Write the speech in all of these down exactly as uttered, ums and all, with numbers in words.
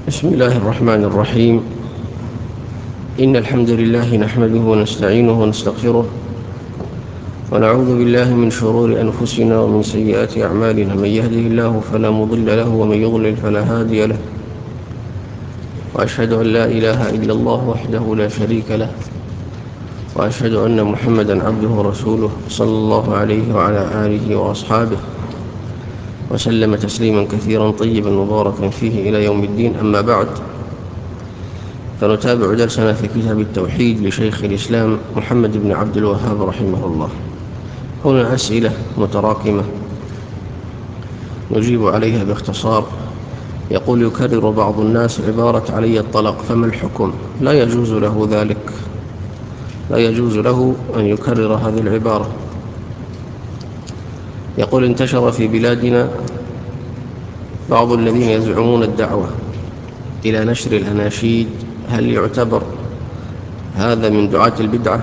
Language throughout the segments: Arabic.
بسم الله الرحمن الرحيم. إن الحمد لله نحمده ونستعينه ونستغفره ونعوذ بالله من شرور أنفسنا ومن سيئات أعمالنا. من يهده الله فلا مضل له ومن يضلل فلا هادي له، وأشهد أن لا إله إلا الله وحده لا شريك له، وأشهد أن محمدا عبده ورسوله صلى الله عليه وعلى آله وأصحابه وسلم تسليما كثيرا طيبا مباركا فيه إلى يوم الدين. أما بعد، فنتابع درسنا في كتاب التوحيد لشيخ الإسلام محمد بن عبد الوهاب رحمه الله. هنا أسئلة متراكمة نجيب عليها باختصار. يقول: يكرر بعض الناس عبارة علي الطلاق، فما الحكم؟ لا يجوز له ذلك، لا يجوز له أن يكرر هذه العبارة. يقول: انتشر في بلادنا بعض الذين يزعمون الدعوة إلى نشر الأناشيد، هل يعتبر هذا من دعاة البدعة؟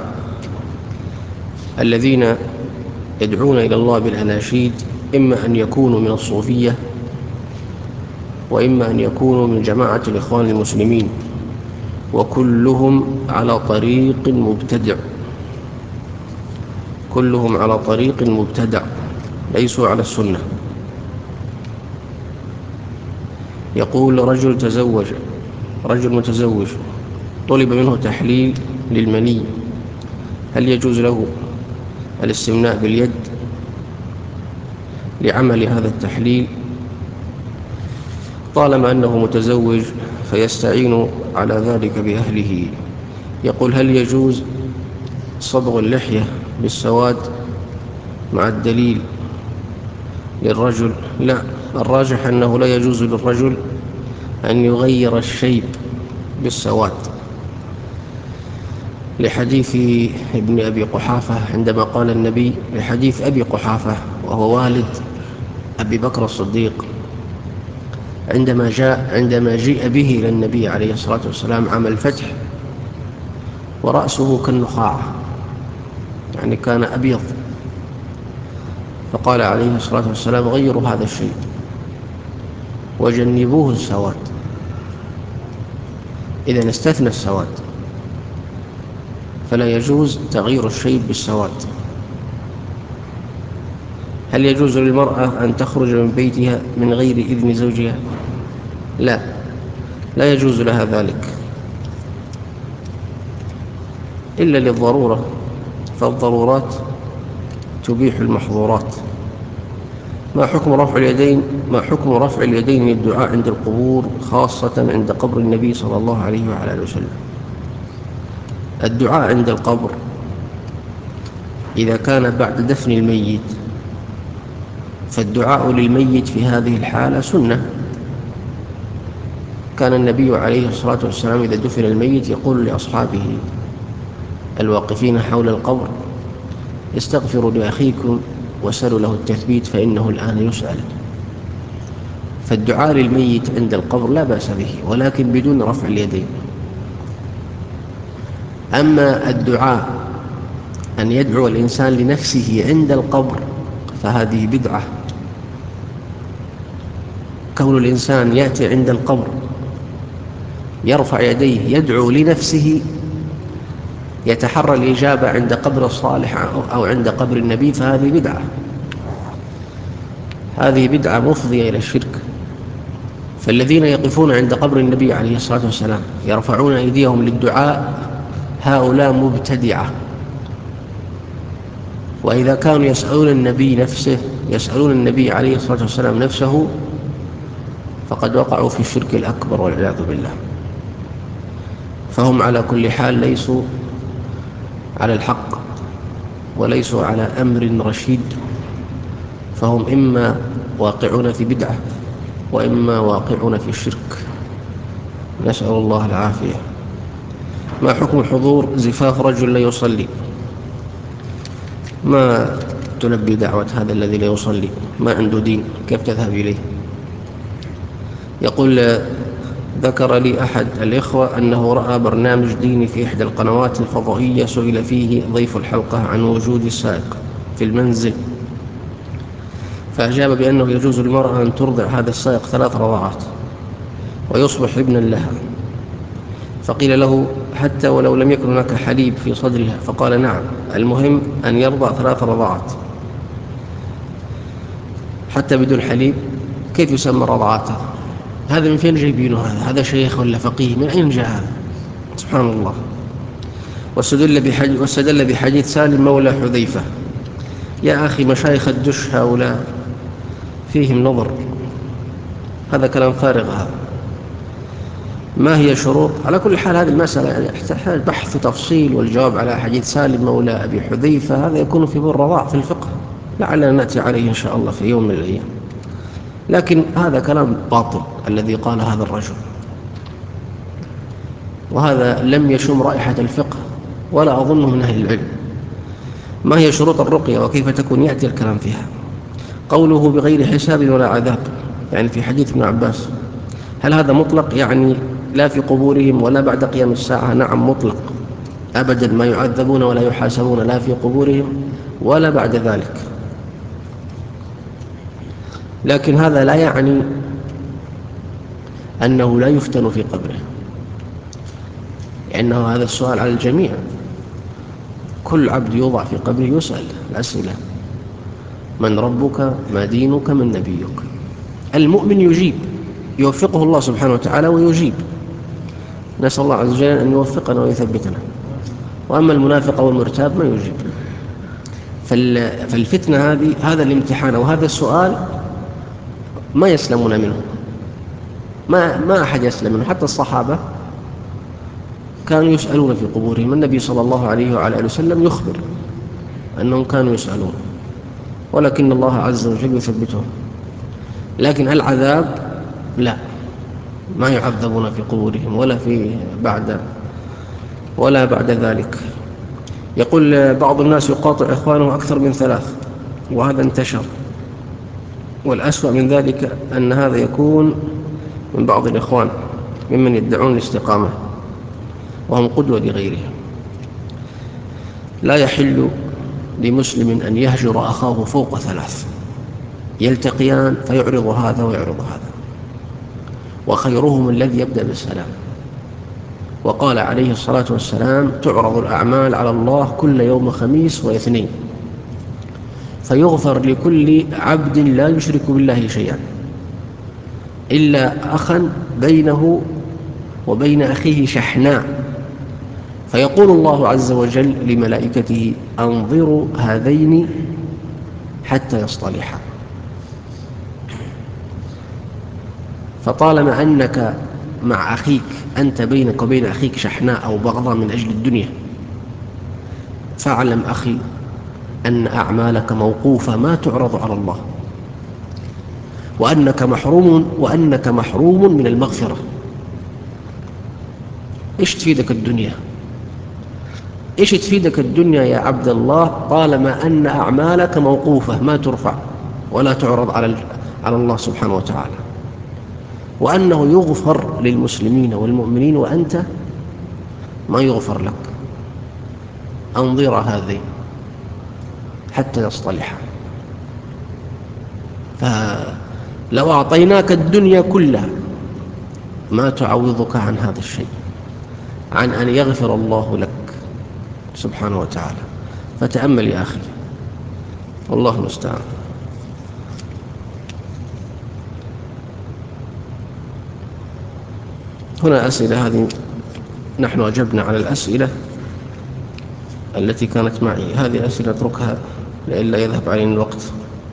الذين يدعون إلى الله بالأناشيد إما أن يكونوا من الصوفية، وإما أن يكونوا من جماعة الإخوان المسلمين، وكلهم على طريق مبتدع، كلهم على طريق مبتدع، ليسوا على السنة. يقول: رجل تزوج، رجل متزوج طلب منه تحليل للمني، هل يجوز له الاستمناء باليد لعمل هذا التحليل طالما أنه متزوج فيستعين على ذلك بأهله؟ يقول: هل يجوز صبغ اللحية بالسواد مع الدليل للرجل؟ لا، الراجح أنه لا يجوز للرجل أن يغير الشيب بالسواد، لحديث ابن أبي قحافة عندما قال النبي، لحديث أبي قحافة وهو والد أبي بكر الصديق، عندما جاء عندما جيء به إلى النبي عليه الصلاة والسلام عام الفتح ورأسه كالنخاع، يعني كان أبيض، فقال عليه الصلاة والسلام: غيروا هذا الشيء وجنبوه السواد. إذن استثنى السواد، فلا يجوز تغيير الشيب بالسواد. هل يجوز للمرأة أن تخرج من بيتها من غير إذن زوجها؟ لا، لا يجوز لها ذلك إلا للضرورة، فالضرورات تبيح المحظورات. ما حكم رفع اليدين ما حكم رفع اليدين للدعاء عند القبور، خاصة عند قبر النبي صلى الله عليه وعلى آله وسلم؟ الدعاء عند القبر إذا كان بعد دفن الميت، فالدعاء للميت في هذه الحالة سنة. كان النبي عليه الصلاة والسلام إذا دفن الميت يقول لأصحابه الواقفين حول القبر: استغفروا لأخيكم وسلوا له التثبيت فإنه الآن يسأل. فالدعاء للميت عند القبر لا بأس به، ولكن بدون رفع اليدين. أما الدعاء أن يدعو الإنسان لنفسه عند القبر فهذه بدعة. كون الإنسان يأتي عند القبر يرفع يديه يدعو لنفسه، يتحرى الإجابة عند قبر الصالح أو عند قبر النبي، فهذه بدعة، هذه بدعة مفضية إلى الشرك. فالذين يقفون عند قبر النبي عليه الصلاة والسلام يرفعون أيديهم للدعاء، هؤلاء مبتدعة. وإذا كانوا يسألون النبي نفسه يسألون النبي عليه الصلاة والسلام نفسه فقد وقعوا في الشرك الأكبر والعياذ بالله. فهم على كل حال ليسوا على الحق وليسوا على أمر رشيد، فهم إما واقعون في بدعة وإما واقعون في الشرك، نسأل الله العافية. ما حكم حضور زفاف رجل لا يصلي؟ ما تلبي دعوة هذا الذي لا يصلي، ما عنده دين، كيف تذهب إليه؟ يقول: ذكر لي أحد الإخوة أنه رأى برنامج ديني في إحدى القنوات الفضائية، سئل فيه ضيف الحلقة عن وجود السائق في المنزل، فأجاب بأنه يجوز للمرأة أن ترضع هذا السائق ثلاث رضعات، ويصبح ابنا لها. فقيل له: حتى ولو لم يكن هناك حليب في صدرها؟ فقال: نعم، المهم أن يرضع ثلاث رضعات. حتى بدون حليب كيف يسمى رضعات؟ هذا من فين جايبينه؟ هذا هذا شيخ ولا فقيه؟ من أين جاء هذا؟ سبحان الله. واستدل بحديث, واستدل بحديث سالم مولى حذيفة. يا أخي، مشايخ الدش هؤلاء فيهم نظر، هذا كلام فارغ. هذا ما هي شروط؟ على كل حال هذه المسألة يعني تحتاج بحث وتفصيل، والجواب على حديث سالم مولى أبي حذيفة هذا يكون في بر الرضاع في الفقه، لعلنا نأتي عليه إن شاء الله في يوم من الأيام. لكن هذا كلام باطل الذي قال هذا الرجل، وهذا لم يشم رائحة الفقه ولا أظنه من أهل العلم. ما هي شروط الرقية وكيف تكون؟ يأتي الكلام فيها. قوله بغير حساب ولا عذاب، يعني في حديث ابن عباس، هل هذا مطلق يعني لا في قبورهم ولا بعد قيام الساعة؟ نعم مطلق، أبدا ما يعذبون ولا يحاسبون لا في قبورهم ولا بعد ذلك. لكن هذا لا يعني أنه لا يفتن في قبره، لأنه هذا السؤال على الجميع. كل عبد يوضع في قبره يسأل الأسئلة: من ربك؟ ما دينك؟ من نبيك؟ المؤمن يجيب، يوفقه الله سبحانه وتعالى ويجيب، نسأل الله عز وجل أن يوفقنا ويثبتنا. وأما المنافق والمرتاب ما يجيب. فالفتنة هذه، هذا الامتحان وهذا السؤال ما يسلمون منه، ما ما أحد يسلم منه. حتى الصحابة كانوا يسألون في قبورهم، النبي صلى الله عليه وعلى آله وسلم يخبر أنهم كانوا يسألون، ولكن الله عز وجل يثبتهم. لكن العذاب لا، ما يعذبون في قبورهم ولا في بعد ولا بعد ذلك. يقول بعض الناس يقاطع إخوانه أكثر من ثلاث، وهذا انتشر. والأسوأ من ذلك أن هذا يكون من بعض الإخوان ممن يدعون الاستقامة وهم قدوة لغيرهم. لا يحل لمسلم أن يهجر أخاه فوق ثلاث، يلتقيان فيعرض هذا ويعرض هذا، وخيرهم الذي يبدأ بالسلام. وقال عليه الصلاة والسلام: تعرض الأعمال على الله كل يوم خميس واثنين، فيغفر لكل عبد لا يشرك بالله شيئا إلا أخا بينه وبين أخيه شحناء، فيقول الله عز وجل لملائكته: أنظروا هذين حتى يصطلحا. فطالما أنك مع أخيك، أنت بينك وبين أخيك شحناء أو بغضاء من أجل الدنيا، فاعلم أخي أن أعمالك موقوفة ما تعرض على الله، وأنك محروم وأنك محروم من المغفرة. إيش تفيدك الدنيا؟ إيش تفيدك الدنيا يا عبد الله طالما أن أعمالك موقوفة ما ترفع ولا تعرض على على الله سبحانه وتعالى، وأنه يغفر للمسلمين والمؤمنين وأنت ما يغفر لك؟ أنظر هذين حتى يصطلحا. فلو أعطيناك الدنيا كلها ما تعوضك عن هذا الشيء، عن أن يغفر الله لك سبحانه وتعالى. فتأمل يا أخي، والله المستعان. هنا أسئلة، هذه نحن أجبنا على الأسئلة التي كانت معي. هذه أسئلة أتركها لئلا يذهب علينا الوقت.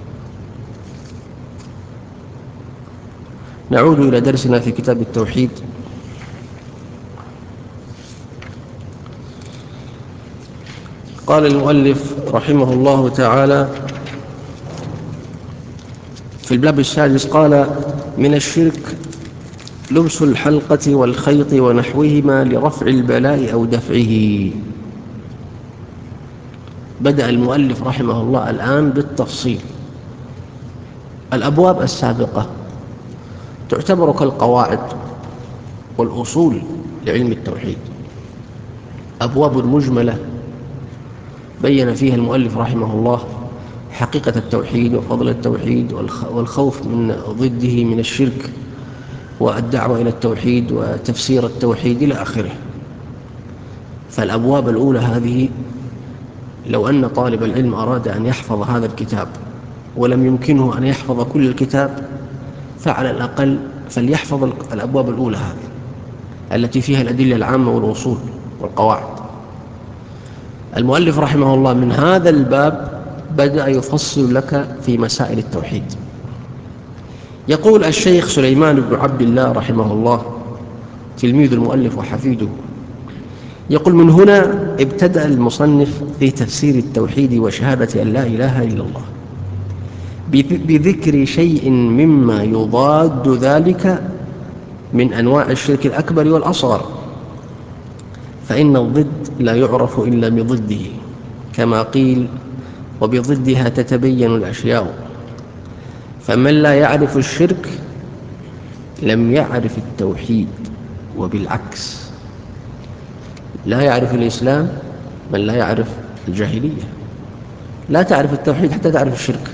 نعود إلى درسنا في كتاب التوحيد. قال المؤلف رحمه الله تعالى في الباب السادس: قال: من الشرك لبس الحلقة والخيط ونحوهما لرفع البلاء أو دفعه. بدأ المؤلف رحمه الله الآن بالتفصيل. الأبواب السابقة تعتبر كالقواعد والأصول لعلم التوحيد، أبواب مجملة بين فيها المؤلف رحمه الله حقيقة التوحيد وفضل التوحيد والخوف من ضده من الشرك، والدعوة إلى التوحيد وتفسير التوحيد إلى آخره. فالأبواب الأولى هذه لو أن طالب العلم أراد أن يحفظ هذا الكتاب ولم يمكنه أن يحفظ كل الكتاب، فعلى الأقل فليحفظ الأبواب الأولى هذه التي فيها الأدلة العامة والأصول والقواعد. المؤلف رحمه الله من هذا الباب بدأ يفصل لك في مسائل التوحيد. يقول الشيخ سليمان بن عبد الله رحمه الله تلميذ المؤلف وحفيده، يقول: من هنا ابتدأ المصنف في تفسير التوحيد وشهادة أن لا إله إلا الله بذكر شيء مما يضاد ذلك من أنواع الشرك الأكبر والأصغر، فإن الضد لا يعرف إلا بضده، كما قيل: وبضدها تتبين الأشياء. فمن لا يعرف الشرك لم يعرف التوحيد، وبالعكس. لا يعرف الإسلام من لا يعرف الجاهلية. لا تعرف التوحيد حتى تعرف الشرك.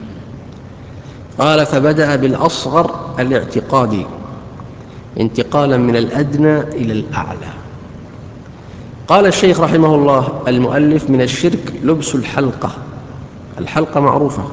قال: فبدأ بالأصغر الاعتقادي انتقالا من الأدنى إلى الأعلى. قال الشيخ رحمه الله المؤلف: من الشرك لبس الحلقة. الحلقة معروفة،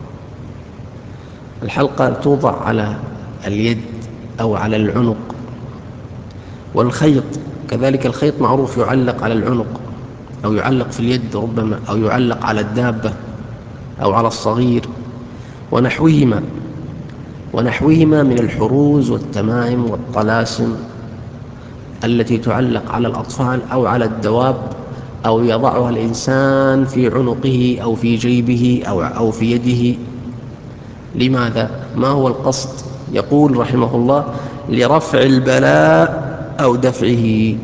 الحلقة توضع على اليد أو على العنق، والخيط كذلك، الخيط معروف يعلق على العنق أو يعلق في اليد ربما، أو يعلق على الدابة أو على الصغير ونحوهما ونحوهما من الحروز والتمائم والطلاسم التي تعلق على الأطفال أو على الدواب، أو يضعها الإنسان في عنقه أو في جيبه أو أو في يده. لماذا؟ ما هو القصد؟ يقول رحمه الله: لرفع البلاء أو دفعه،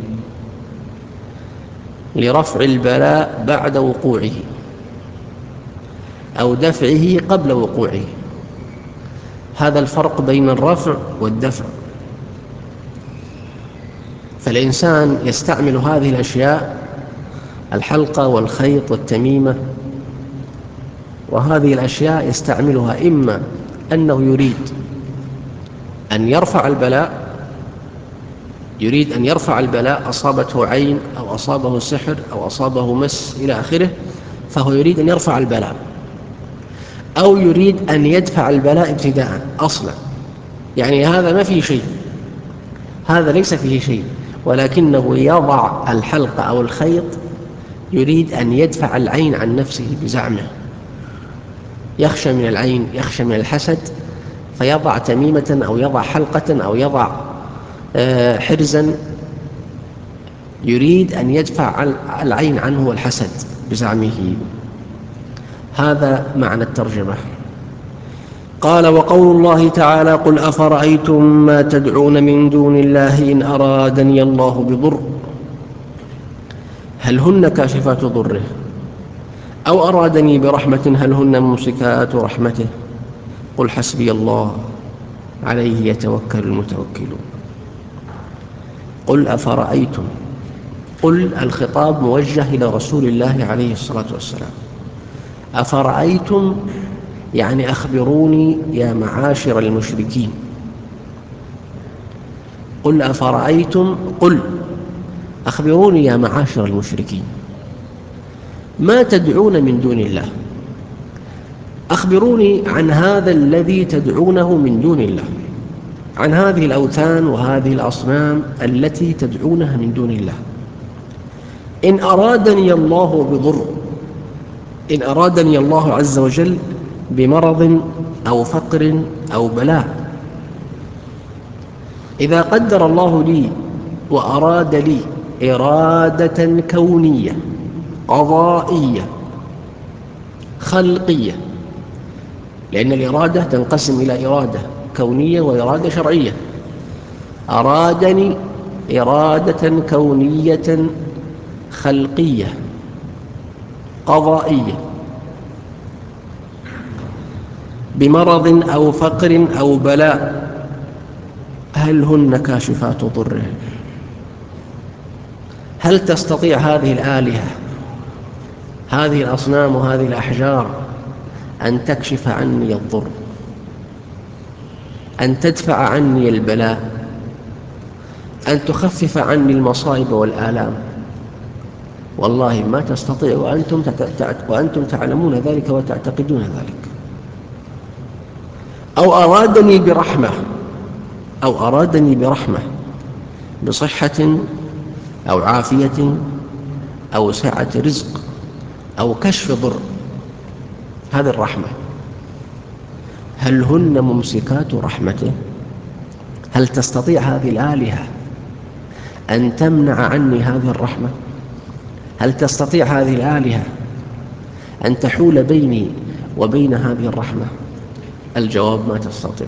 لرفع البلاء بعد وقوعه أو دفعه قبل وقوعه. هذا الفرق بين الرفع والدفع. فالإنسان يستعمل هذه الأشياء، الحلقة والخيط والتميمة، وهذه الأشياء يستعملها إما أنه يريد أن يرفع البلاء، يريد أن يرفع البلاء، أصابته عين أو أصابه سحر أو أصابه مس إلى آخره، فهو يريد أن يرفع البلاء، أو يريد أن يدفع البلاء ابتداء أصلا. يعني هذا ما فيه شيء، هذا ليس فيه شيء، ولكنه يضع الحلقة أو الخيط يريد أن يدفع العين عن نفسه بزعمه، يخشى من العين، يخشى من الحسد، فيضع تميمة أو يضع حلقة أو يضع حرزا يريد أن يدفع العين عنه والحسد بزعمه. هذا معنى الترجمة. قال: وقول الله تعالى: قل أفرأيتم ما تدعون من دون الله إن أرادني الله بضر هل هن كاشفات ضره أو أرادني برحمة هل هن ممسكات رحمته قل حسبي الله عليه يتوكل المتوكلون. قل أفرأيتم، قل الخطاب موجه إلى رسول الله عليه الصلاة والسلام. أفرأيتم يعني أخبروني يا معاشر المشركين. قل أفرأيتم، قل أخبروني يا معاشر المشركين ما تدعون من دون الله، أخبروني عن هذا الذي تدعونه من دون الله، عن هذه الأوثان وهذه الأصنام التي تدعونها من دون الله. إن أرادني الله بضر، إن أرادني الله عز وجل بمرض أو فقر أو بلاء، إذا قدر الله لي وأراد لي إرادة كونية قضائية خلقية، لأن الإرادة تنقسم إلى إرادة كونية وإرادة شرعية. أرادني إرادة كونية خلقية قضائية بمرض أو فقر أو بلاء هل هن كاشفات ضره؟ هل تستطيع هذه الآلهة، هذه الأصنام وهذه الأحجار أن تكشف عني الضر، أن تدفع عني البلاء، أن تخفف عني المصائب والآلام، والله ما تستطيع وأنتم, وأنتم تعلمون ذلك وتعتقدون ذلك. أو أرادني برحمة أو أرادني برحمة بصحة أو عافية أو سعة رزق أو كشف ضر، هذه الرحمة، هل هن ممسكات رحمته؟ هل تستطيع هذه الآلهة أن تمنع عني هذه الرحمة؟ هل تستطيع هذه الآلهة أن تحول بيني وبين هذه الرحمة؟ الجواب ما تستطيع.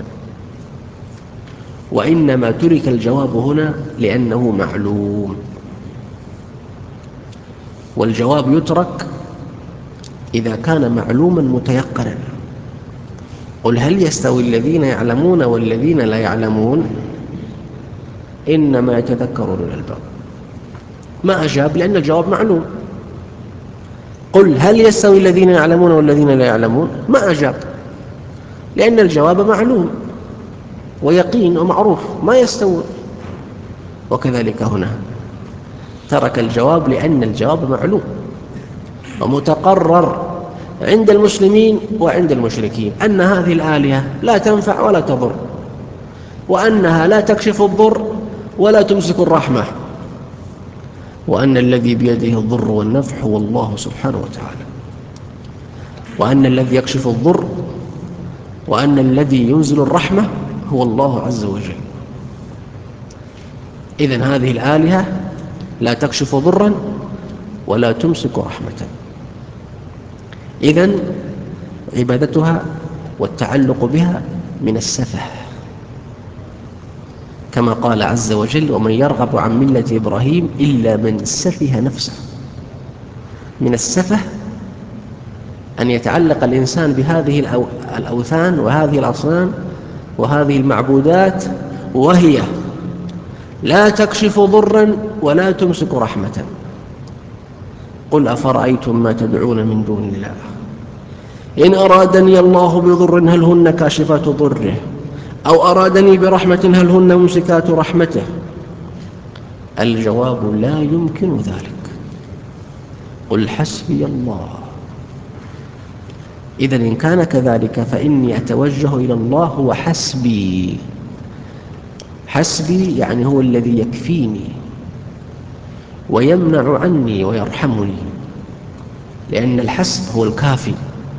وإنما ترك الجواب هنا لأنه معلوم، والجواب يترك إذا كان معلوما متيقنا. قل هل يستوي الذين يعلمون والذين لا يعلمون إنما يتذكر أولو الألباب. ما أجاب لأن الجواب معلوم. قل هل يستوي الذين يعلمون والذين لا يعلمون، ما أجاب لأن الجواب معلوم ويقين ومعروف، ما يستوون. وكذلك هنا ترك الجواب لأن الجواب معلوم ومتقرر عند المسلمين وعند المشركين أن هذه الآلهة لا تنفع ولا تضر، وأنها لا تكشف الضر ولا تمسك الرحمة، وأن الذي بيده الضر والنفع هو الله سبحانه وتعالى، وأن الذي يكشف الضر وأن الذي ينزل الرحمة هو الله عز وجل. إذن هذه الآلهة لا تكشف ضرا ولا تمسك رحمة. إذن عبادتها والتعلق بها من السفه، كما قال عز وجل ومن يرغب عن ملة إبراهيم إلا من سفه نفسه. من السفه أن يتعلق الإنسان بهذه الأوثان وهذه الأصنام وهذه المعبودات وهي لا تكشف ضرا ولا تمسك رحمة. قل أفرأيتم ما تدعون من دون الله إن أرادني الله بضر هل هن كاشفات ضره أو أرادني برحمة هل هن ممسكات رحمته؟ الجواب لا يمكن ذلك. قل حسبي الله. إذن إن كان كذلك فإني أتوجه إلى الله هو حسبي. حسبي يعني هو الذي يكفيني ويمنع عني ويرحمني، لأن الحسب هو الكافي،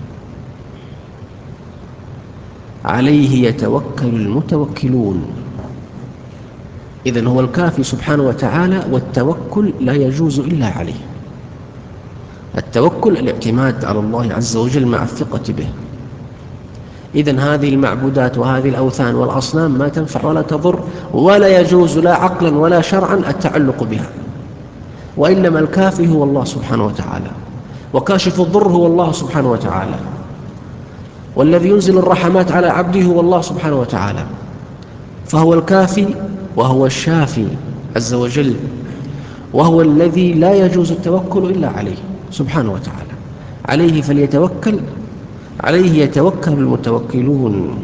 عليه يتوكل المتوكلون. إذن هو الكافي سبحانه وتعالى، والتوكل لا يجوز إلا عليه. التوكل الاعتماد على الله عز وجل مع الثقة به. إذن هذه المعبودات وهذه الأوثان والأصنام ما تنفع ولا تضر، ولا يجوز لا عقلا ولا شرعا التعلق بها، وإنما الكافي هو الله سبحانه وتعالى، وكاشف الضر هو الله سبحانه وتعالى، والذي ينزل الرحمات على عبده هو الله سبحانه وتعالى. فهو الكافي وهو الشافي عز وجل، وهو الذي لا يجوز التوكل إلا عليه سبحانه وتعالى. عليه فليتوكل عليه يتوكل المتوكلون.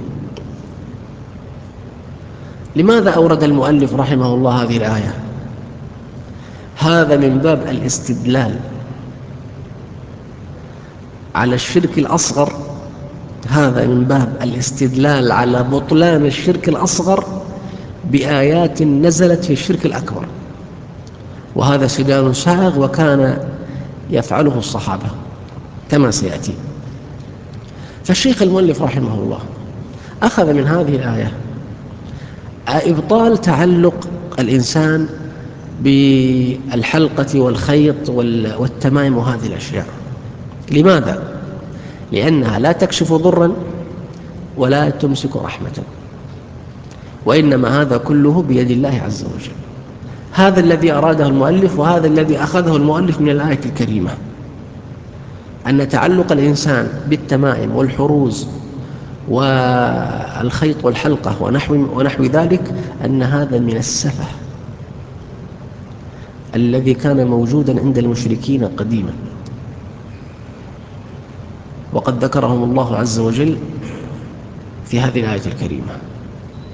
لماذا أورد المؤلف رحمه الله هذه الآية؟ هذا من باب الاستدلال على الشرك الأصغر، هذا من باب الاستدلال على بطلان الشرك الأصغر بآيات نزلت في الشرك الأكبر، وهذا سدال ساغ وكان يفعله الصحابة كما سيأتي. فالشيخ المؤلف رحمه الله أخذ من هذه الآية إبطال تعلق الإنسان بالحلقة والخيط والتمائم وهذه الأشياء. لماذا؟ لأنها لا تكشف ضرا ولا تمسك رحمة، وإنما هذا كله بيد الله عز وجل. هذا الذي أراده المؤلف، وهذا الذي أخذه المؤلف من الآية الكريمة، أن تعلق الإنسان بالتمائم والحروز والخيط والحلقة ونحو, ونحو ذلك، أن هذا من السفه الذي كان موجودا عند المشركين قديما، وقد ذكرهم الله عز وجل في هذه الآية الكريمة.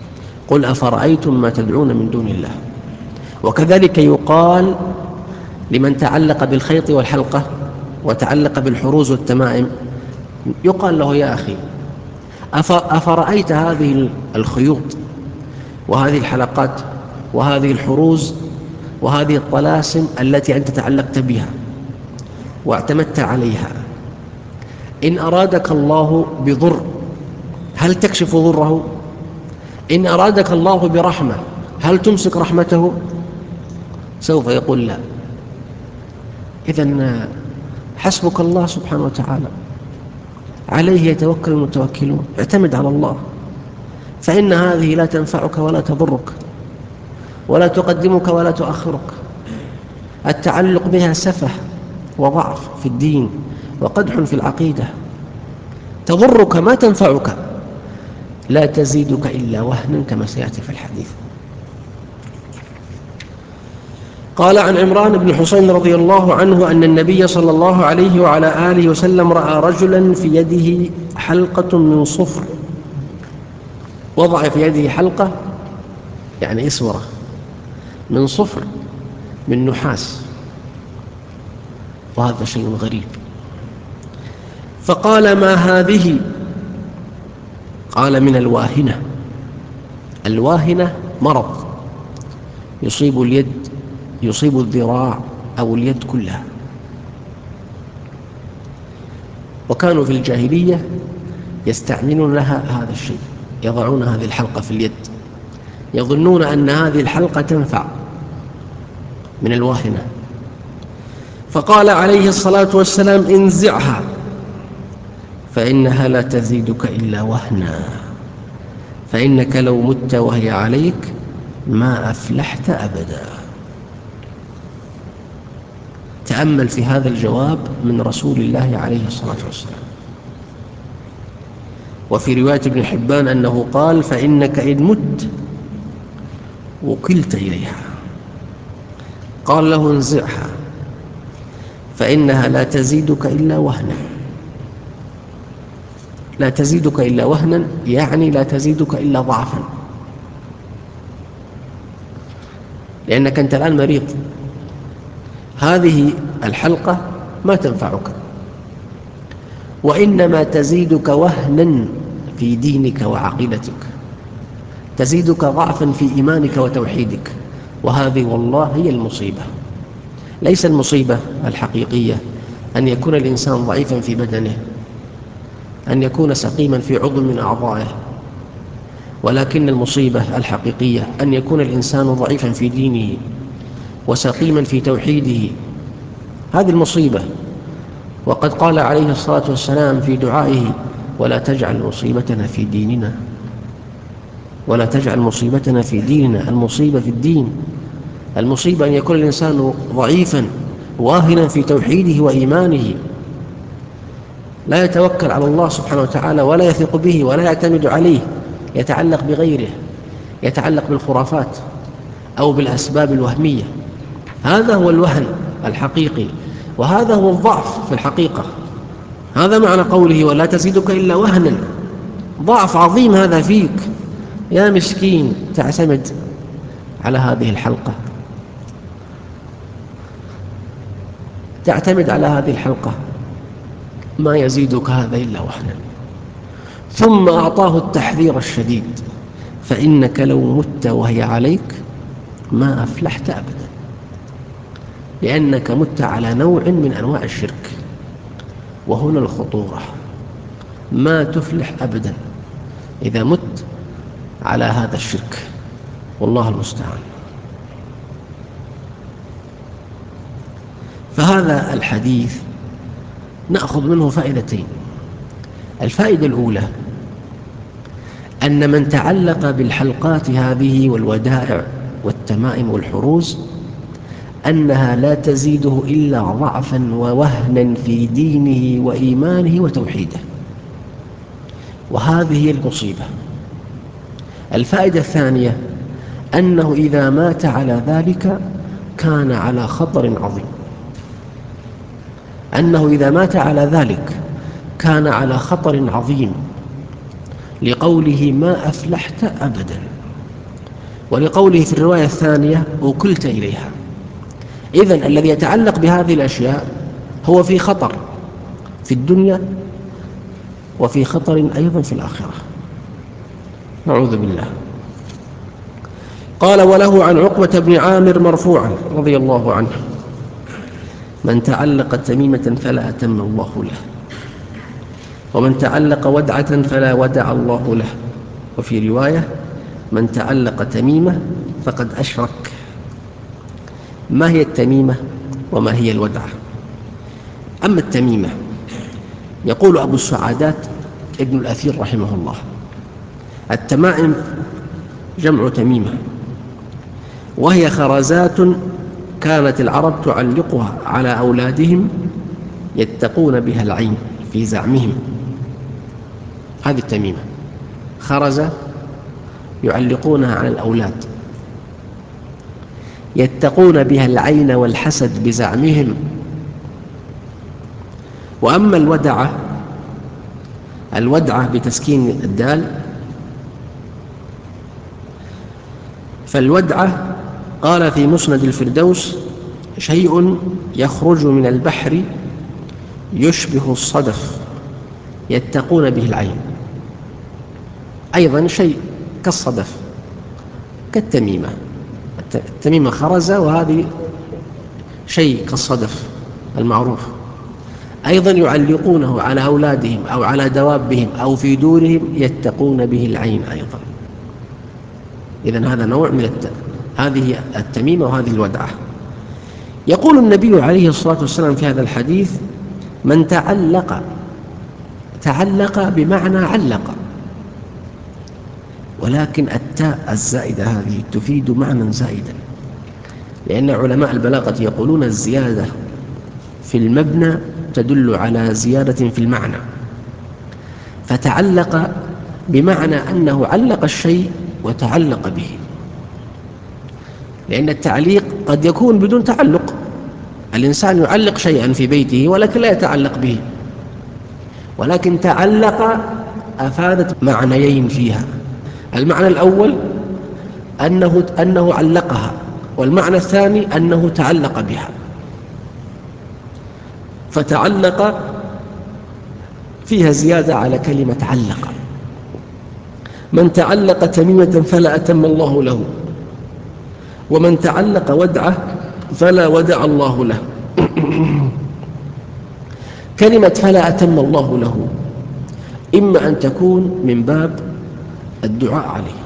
قل أفرأيتم ما تدعون من دون الله. وكذلك يقال لمن تعلق بالخيط والحلقة وتعلق بالحروز والتمائم، يقال له يا أخي أفرأيت هذه الخيوط وهذه الحلقات وهذه الحروز وهذه الطلاسم التي أنت تعلقت بها واعتمدت عليها، إن أرادك الله بضر هل تكشف ضره؟ إن أرادك الله برحمة هل تمسك رحمته؟ سوف يقول لا. إذن حسبك الله سبحانه وتعالى، عليه يتوكل المتوكلون، اعتمد على الله، فإن هذه لا تنفعك ولا تضرك ولا تقدمك ولا تؤخرك. التعلق بها سفه وضعف في الدين وقدح في العقيدة، تضرك ما تنفعك، لا تزيدك إلا وهنا كما سيأتي في الحديث. قال عن عمران بن حسين رضي الله عنه أن النبي صلى الله عليه وعلى آله وسلم رأى رجلا في يده حلقة من صفر، وضع في يده حلقة يعني إسورة من صفر من نحاس، وهذا شيء غريب. فقال ما هذه؟ قال من الواهنة. الواهنة مرض يصيب اليد، يصيب الذراع أو اليد كلها. وكانوا في الجاهلية يستعملون لها هذا الشيء، يضعون هذه الحلقة في اليد، يظنون أن هذه الحلقة تنفع من الواهنة. فقال عليه الصلاة والسلام انزعها فإنها لا تزيدك إلا وهنا، فإنك لو مت وهي عليك ما أفلحت أبدا. تأمل في هذا الجواب من رسول الله عليه الصلاة والسلام. وفي رواية ابن حبان أنه قال فإنك إن مت وكلت إليها. قال له انزعها فإنها لا تزيدك إلا وهنا. لا تزيدك إلا وهنا يعني لا تزيدك إلا ضعفا، لأنك أنت الآن مريض، هذه الحلقة ما تنفعك، وإنما تزيدك وهنا في دينك وعقيدتك، تزيدك ضعفا في إيمانك وتوحيدك. وهذه والله هي المصيبة. ليس المصيبة الحقيقية أن يكون الإنسان ضعيفا في بدنه، أن يكون سقيما في عضو من أعضائه، ولكن المصيبة الحقيقية أن يكون الإنسان ضعيفا في دينه وسقيما في توحيده. هذه المصيبة. وقد قال عليه الصلاة والسلام في دعائه ولا تجعل مصيبتنا في ديننا، ولا تجعل مصيبتنا في ديننا. المصيبة في الدين، المصيبة أن يكون الإنسان ضعيفا واهنا في توحيده وإيمانه، لا يتوكل على الله سبحانه وتعالى ولا يثق به ولا يعتمد عليه، يتعلق بغيره، يتعلق بالخرافات أو بالأسباب الوهمية. هذا هو الوهن الحقيقي، وهذا هو الضعف في الحقيقة. هذا معنى قوله ولا تزيدك إلا وهنا. ضعف عظيم هذا فيك يا مسكين، تعتمد على هذه الحلقة، تعتمد على هذه الحلقة، ما يزيدك هذا إلا وهنا. ثم أعطاه التحذير الشديد فإنك لو مت وهي عليك ما أفلحت أبدا، لأنك مت على نوع من أنواع الشرك، وهنا الخطورة. ما تفلح أبدا إذا مت على هذا الشرك، والله المستعان. فهذا الحديث نأخذ منه فائدتين. الفائدة الأولى أن من تعلق بالحلقات هذه والودائع والتمائم والحروز أنها لا تزيده إلا ضعفا ووهنا في دينه وإيمانه وتوحيده، وهذه هي المصيبة. الفائدة الثانية أنه إذا مات على ذلك كان على خطر عظيم، أنه إذا مات على ذلك كان على خطر عظيم، لقوله ما أفلحت أبدا. ولقوله في الرواية الثانية وكلت إليها. إذن الذي يتعلق بهذه الأشياء هو في خطر في الدنيا وفي خطر أيضا في الآخرة، نعوذ بالله. قال وله عن عقبة بن عامر مرفوعا رضي الله عنه: من تعلق تميمة فلا أتم الله له، ومن تعلق ودعة فلا ودع الله له. وفي رواية: من تعلق تميمة فقد أشرك. ما هي التميمة وما هي الودعة؟ أما التميمة، يقول أبو السعادات ابن الأثير رحمه الله: التمائم جمع تميمة، وهي خرزات كانت العرب تعلقها على أولادهم يتقون بها العين في زعمهم. هذه التميمة، خرزة يعلقونها على الأولاد يتقون بها العين والحسد بزعمهم. وأما الودعة، الودعة بتسكين الدال، فالودعة قال في مسند الفردوس: شيء يخرج من البحر يشبه الصدف يتقون به العين. أيضا شيء كالصدف كالتميمة، التميمة خرزة، وهذه شيء كالصدف المعروف. أيضا يعلقونه على أولادهم أو على دوابهم أو في دورهم يتقون به العين أيضا. إذن هذا نوع من الت... هذه التميمة وهذه الودعة. يقول النبي عليه الصلاة والسلام في هذا الحديث: من تعلق، تعلق بمعنى علق، ولكن التاء الزائدة هذه تفيد معنى زائدا، لأن علماء البلاغة يقولون الزيادة في المبنى تدل على زيادة في المعنى. فتعلق بمعنى أنه علق الشيء وتعلق به، لأن التعليق قد يكون بدون تعلق. الإنسان يعلق شيئا في بيته ولكن لا يتعلق به، ولكن تعلق أفادت معنيين فيها. المعنى الأول أنه, أنه علقها، والمعنى الثاني أنه تعلق بها. فتعلق فيها زيادة على كلمة علق. من تعلق تميمة فلا أتم الله له، ومن تعلق ودعة فلا ودع الله له. كلمة فلا أتم الله له إما أن تكون من باب الدعاء عليه.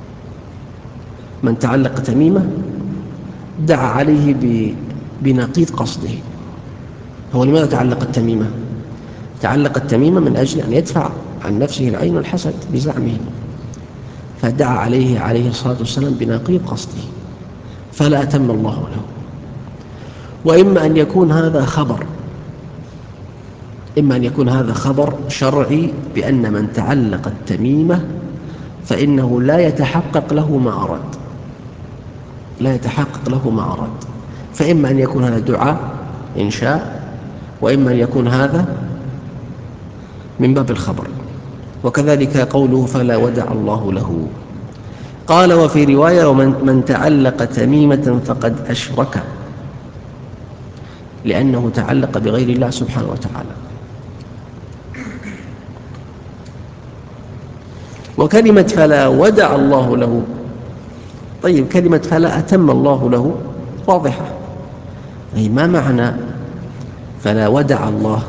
من تعلق تميمة دعا عليه بنقيض قصده. هو لماذا تعلق التميمة؟ تعلق التميمة من أجل أن يدفع عن نفسه العين والحسد بزعمه، فدعا عليه عليه الصلاة والسلام بنقيض قصده، فلا أتم الله له. وإما أن يكون هذا خبر، إما أن يكون هذا خبر شرعي بأن من تعلق التميمة فإنه لا يتحقق له ما أراد، لا يتحقق له ما أراد. فإما أن يكون هذا دعاء إنشاء، وإما أن يكون هذا من باب الخبر. وكذلك قوله فلا ودع الله له. قال وفي رواية: ومن من تعلق تميمة فقد أشرك، لأنه تعلق بغير الله سبحانه وتعالى. وكلمة فلا ودع الله له، طيب كلمة فلا أتم الله له واضحة، أي ما معنى فلا ودع الله؟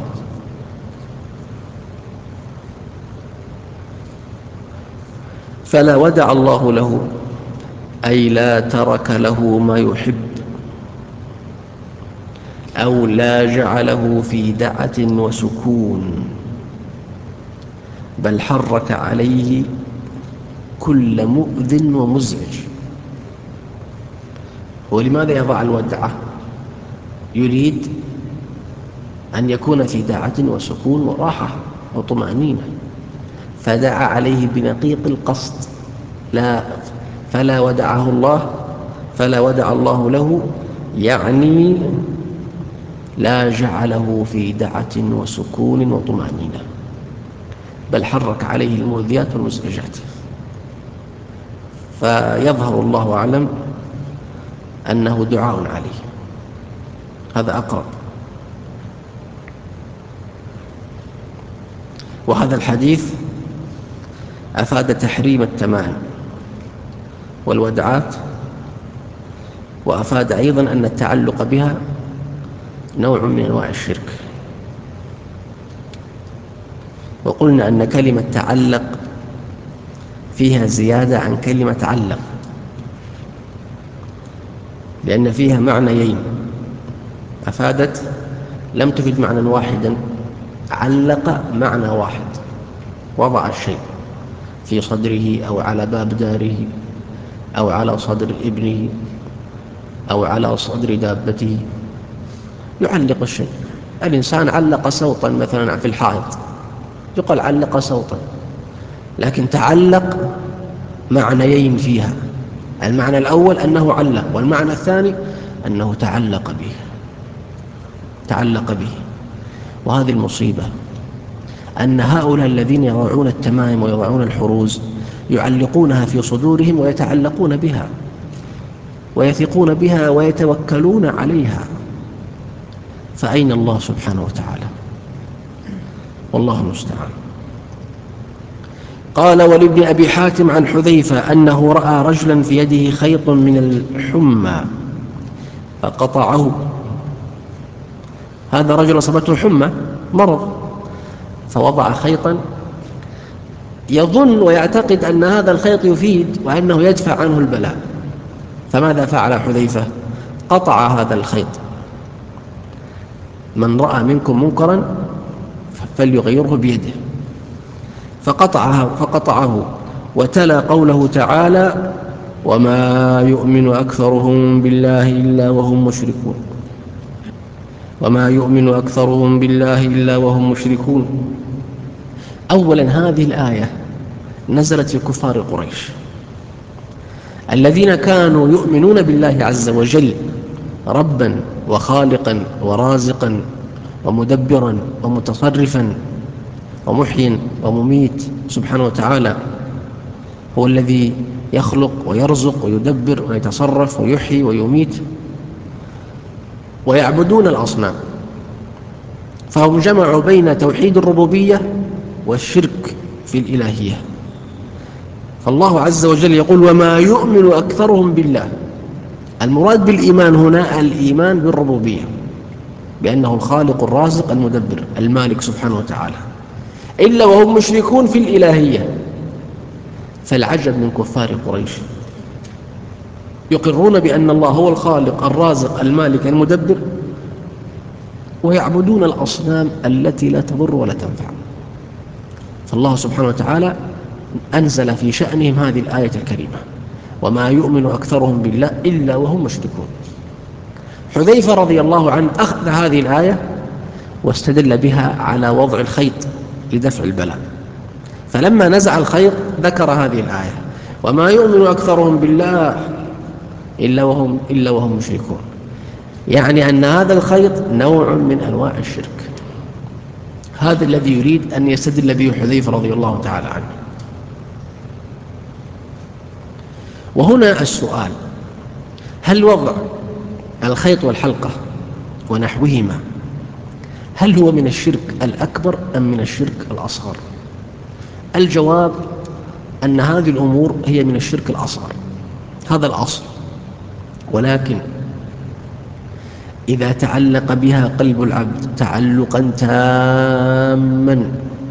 فلا ودع الله له أي لا ترك له ما يحب، أو لا جعله في دعة وسكون، بل حرك عليه كل مؤذ ومزعج. ولماذا يضع الودعة؟ يريد أن يكون في دعة وسكون وراحة وطمأنينة، فدعا عليه بنقيض القصد. لا، فلا ودعه الله، فلا ودع الله له يعني لا جعله في دعة وسكون وطمأنينة، بل حرك عليه المؤذيات والمزعجات. فيظهر الله أعلم أنه دعاء عليه، هذا أقرب. وهذا الحديث أفاد تحريم التمائم والودعات، وأفاد أيضا أن التعلق بها نوع من أنواع الشرك. وقلنا أن كلمة تعلق فيها زيادة عن كلمة علق، لأن فيها معنيين، أفادت لم تفد معنى واحدا، علق معنى واحد، وضع الشيء في صدره أو على باب داره أو على صدر ابنه أو على صدر دابته، يعلق الشيء. الإنسان علق سوطا مثلا في الحائط، يقال علق سوطا، لكن تعلق معنيين فيها، المعنى الأول أنه علق، والمعنى الثاني أنه تعلق به تعلق به وهذه المصيبة، أن هؤلاء الذين يضعون التمائم ويضعون الحروز يعلقونها في صدورهم ويتعلقون بها ويثقون بها ويتوكلون عليها، فأين الله سبحانه وتعالى؟ والله المستعان. قال: ولابن أبي حاتم عن حذيفة أنه رأى رجلا في يده خيط من الحمى فقطعه. هذا رجل أصابته حمى، مرض، فوضع خيطا يظن ويعتقد أن هذا الخيط يفيد وأنه يدفع عنه البلاء، فماذا فعل حذيفة؟ قطع هذا الخيط. من رأى منكم منكرا فليغيره بيده، فقطعه, فقطعه وتلا قوله تعالى: وما يؤمن أكثرهم بالله إلا وهم مشركون وما يؤمن أكثرهم بالله إلا وهم مشركون. أولا، هذه الآية نزلت في كفار قريش الذين كانوا يؤمنون بالله عز وجل ربا وخالقا ورازقا ومدبرا ومتصرفا ومحيي ومميت سبحانه وتعالى، هو الذي يخلق ويرزق ويدبر ويتصرف ويحيي ويميت، ويعبدون الأصنام. فهم جمعوا بين توحيد الربوبية والشرك في الإلهية. فالله عز وجل يقول: وما يؤمن أكثرهم بالله. المراد بالإيمان هنا الإيمان بالربوبية، بأنه الخالق الرازق المدبر المالك سبحانه وتعالى، إلا وهم مشركون في الإلهية. فالعجب من كفار قريش، يقرون بأن الله هو الخالق الرازق المالك المدبر، ويعبدون الأصنام التي لا تضر ولا تنفع. فالله سبحانه وتعالى أنزل في شأنهم هذه الآية الكريمة: وما يؤمن أكثرهم بالله إلا وهم مشركون. حذيفة رضي الله عنه أخذ هذه الآية واستدل بها على وضع الخيط لدفع البلاء، فلما نزع الخيط ذكر هذه الآية: وما يؤمن أكثرهم بالله إلا وهم, إلا وهم مشركون، يعني أن هذا الخيط نوع من أنواع الشرك. هذا الذي يريد أن يستدل به حذيفة رضي الله تعالى عنه. وهنا السؤال: هل وضع الخيط والحلقة ونحوهما هل هو من الشرك الأكبر أم من الشرك الأصغر؟ الجواب أن هذه الأمور هي من الشرك الأصغر، هذا الأصل. ولكن إذا تعلق بها قلب العبد تعلقا تاما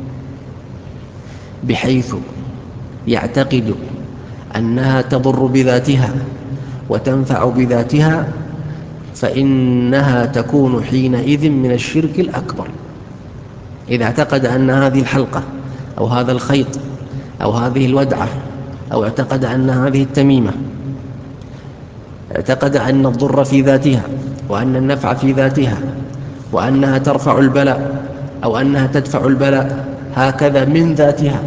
بحيث يعتقد أنها تضر بذاتها وتنفع بذاتها، فإنها تكون حينئذ من الشرك الأكبر. إذا اعتقد أن هذه الحلقة أو هذا الخيط أو هذه الودعة، أو اعتقد أن هذه التميمة، اعتقد أن الضر في ذاتها وأن النفع في ذاتها وأنها ترفع البلاء أو أنها تدفع البلاء هكذا من ذاتها،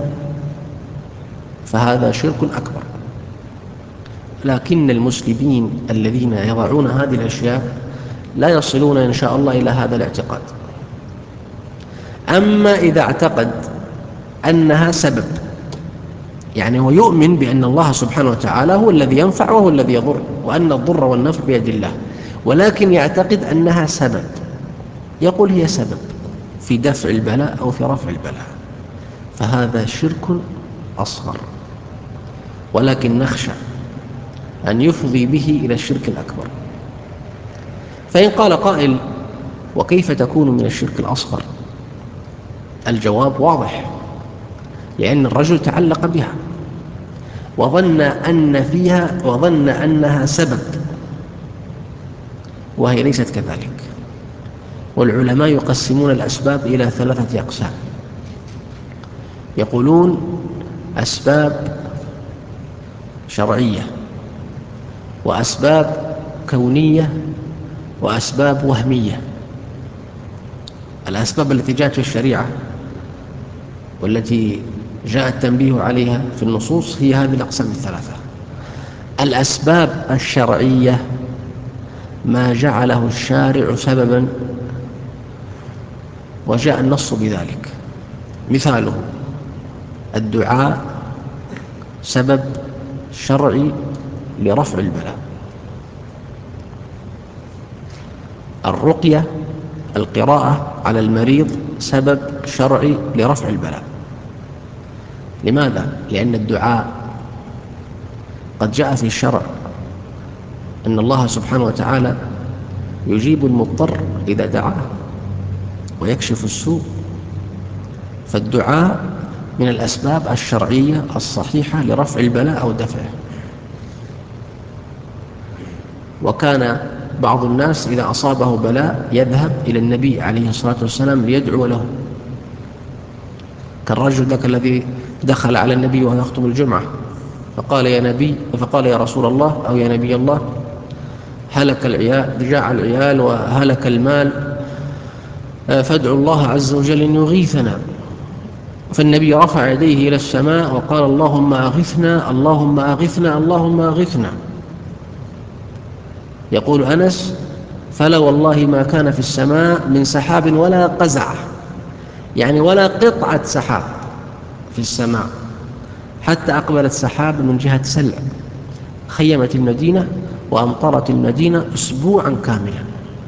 فهذا شرك أكبر. لكن المسلمين الذين يضعون هذه الأشياء لا يصلون إن شاء الله إلى هذا الاعتقاد. أما إذا اعتقد أنها سبب يعني هو يؤمن بأن الله سبحانه وتعالى هو الذي ينفع وهو الذي يضر، وأن الضر والنفع بيد الله، ولكن يعتقد أنها سبب. يقول هي سبب في دفع البلاء أو في رفع البلاء، فهذا شرك أصغر، ولكن نخشى أن يفضي به إلى الشرك الأكبر. فإن قال قائل: وكيف تكون من الشرك الأصغر؟ الجواب واضح، لأن الرجل تعلق بها وظن أن فيها وظن أنها سبب، وهي ليست كذلك. والعلماء يقسمون الأسباب إلى ثلاثة أقسام. يقولون أسباب شرعية، وأسباب كونية، وأسباب وهمية. الأسباب التي جاءت في الشريعة والتي جاء التنبيه عليها في النصوص هي هذه الأقسام الثلاثة. الأسباب الشرعية ما جعله الشارع سببا وجاء النص بذلك. مثاله الدعاء سبب شرعي لرفع البلاء، الرقية القراءة على المريض سبب شرعي لرفع البلاء. لماذا؟ لأن الدعاء قد جاء في الشرع أن الله سبحانه وتعالى يجيب المضطر إذا دعاه ويكشف السوء، فالدعاء من الأسباب الشرعية الصحيحة لرفع البلاء أو دفعه. وكان بعض الناس إذا أصابه بلاء يذهب إلى النبي عليه الصلاة والسلام ليدعو له، كالرجل ذاك الذي دخل على النبي وهو يخطب الجمعة فقال يا نبي فقال يا رسول الله أو يا نبي الله هلك العيال، جاع العيال وهلك المال، فادعوا الله عز وجل أن يغيثنا. فالنبي رفع يديه إلى السماء وقال اللهم أغثنا اللهم أغثنا اللهم أغثنا. يقول أنس: فلا والله ما كان في السماء من سحاب ولا قزعة، يعني ولا قطعة سحاب في السماء، حتى أقبلت سحاب من جهة سلع خيمت المدينة وأمطرت المدينة أسبوعا كاملا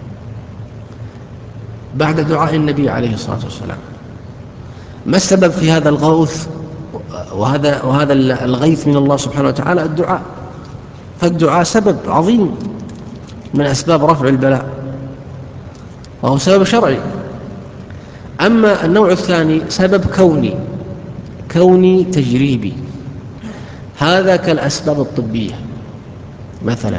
بعد دعاء النبي عليه الصلاة والسلام. ما السبب في هذا الغوث وهذا, وهذا الغيث من الله سبحانه وتعالى؟ الدعاء. فالدعاء سبب عظيم من أسباب رفع البلاء، وهو سبب شرعي. أما النوع الثاني سبب كوني، كوني تجريبي، هذا كالأسباب الطبية. مثلا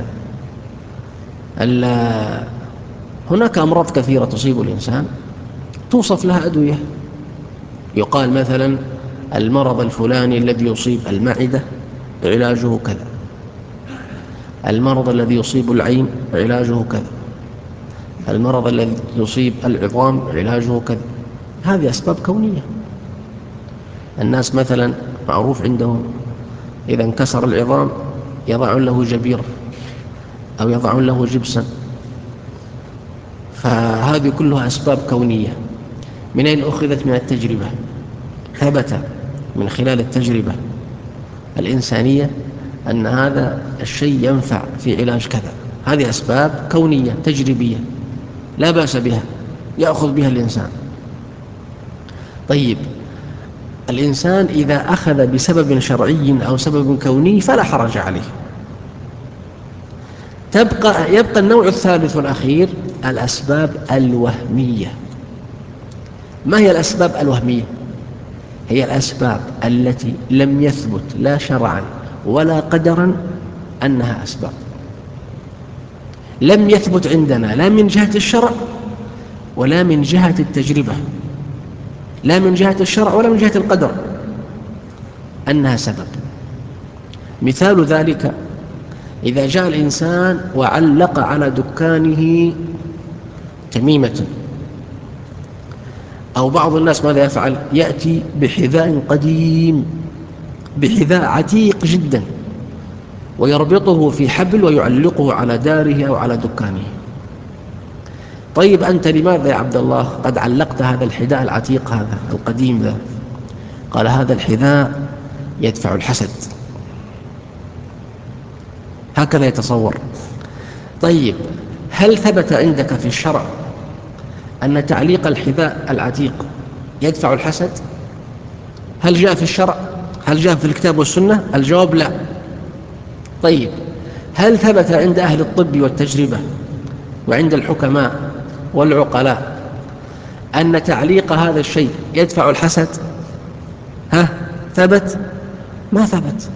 هناك أمراض كثيرة تصيب الإنسان توصف لها أدوية، يقال مثلا المرض الفلاني الذي يصيب المعدة علاجه كذا، المرض الذي يصيب العين علاجه كذا، المرض الذي يصيب العظام علاجه كذا. هذه أسباب كونية. الناس مثلا معروف عندهم إذا انكسر العظام يضعون له جبير أو يضعون له جبسا، فهذه كلها أسباب كونية. من أين أخذت؟ من التجربة. ثبت من خلال التجربة الإنسانية أن هذا الشيء ينفع في علاج كذا. هذه أسباب كونية تجريبية لا بأس بها، يأخذ بها الإنسان. طيب، الإنسان إذا أخذ بسبب شرعي أو سبب كوني فلا حرج عليه. تبقى يبقى النوع الثالث والأخير الأسباب الوهمية. ما هي الأسباب الوهمية؟ هي الأسباب التي لم يثبت لا شرعا ولا قدرا أنها أسباب، لم يثبت عندنا لا من جهة الشرع ولا من جهة التجربة، لا من جهة الشرع ولا من جهة القدر أنها سبب. مثال ذلك إذا جاء الإنسان وعلق على دكانه تميمة، أو بعض الناس ماذا يفعل؟ يأتي بحذاء قديم، بحذاء عتيق جدا، ويربطه في حبل ويعلقه على داره أو على دكانه. طيب أنت لماذا يا عبد الله قد علقت هذا الحذاء العتيق هذا القديم ذا؟ قال هذا الحذاء يدفع الحسد، هكذا يتصور. طيب، هل ثبت عندك في الشرع أن تعليق الحذاء العتيق يدفع الحسد؟ هل جاء في الشرع؟ هل جاء في الكتاب والسنة؟ الجواب لا. طيب، هل ثبت عند أهل الطب والتجربة وعند الحكماء والعقلاء أن تعليق هذا الشيء يدفع الحسد؟ ها، ثبت؟ ما ثبت.